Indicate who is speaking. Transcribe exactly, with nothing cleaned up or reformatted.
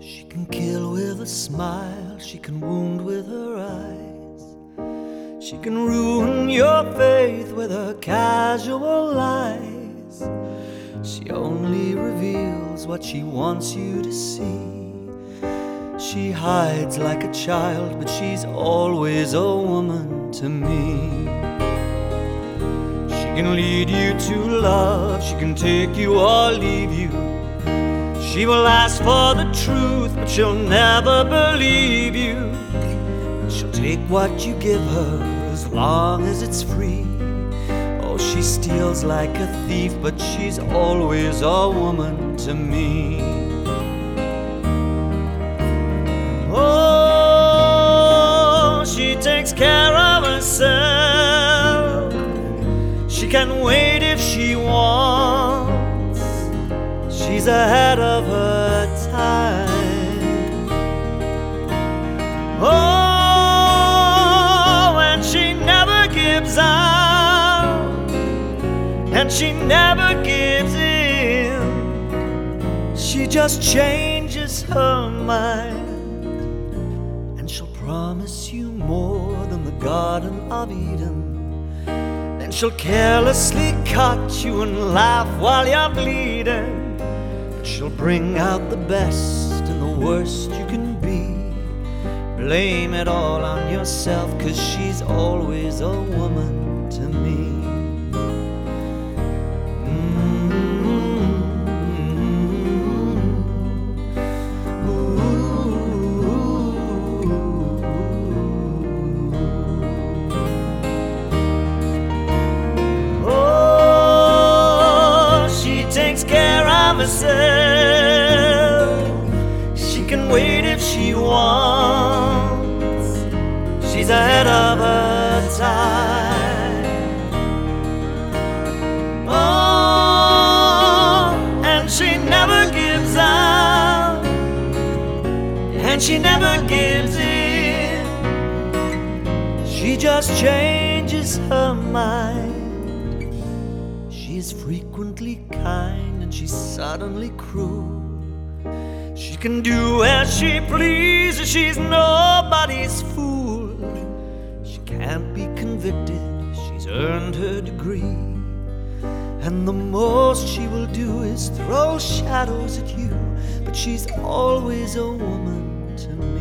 Speaker 1: She can kill with a smile, she can wound with her eyes. She can ruin your faith with her casual lies. She only reveals what she wants you to see. She hides like a child, but she's always a woman to me. She can lead you to love, she can take you or leave you. She will ask for the truth, but she'll never believe you. She'll take what you give her as long as it's free. Oh, she steals like a thief, but she's always a woman to me. Oh, she takes care of herself. She can wait if she wants. She's ahead of her time. Oh, and she never gives out, and she never gives in. She just changes her mind, and she'll promise you more than the Garden of Eden. Then she'll carelessly cut you and laugh while you're bleeding. She'll bring out the best and the worst you can be. Blame it all on yourself, 'cause she's always a woman to me. Oh, she takes care of herself. She can wait if she wants. She's ahead of her time. Oh, and she never gives out, and she never gives in. She just changes her mind. She's frequently kind and she's suddenly cruel. She can do as she pleases, she's nobody's fool. She can't be convicted, she's earned her degree. And the most she will do is throw shadows at you, but she's always a woman to me.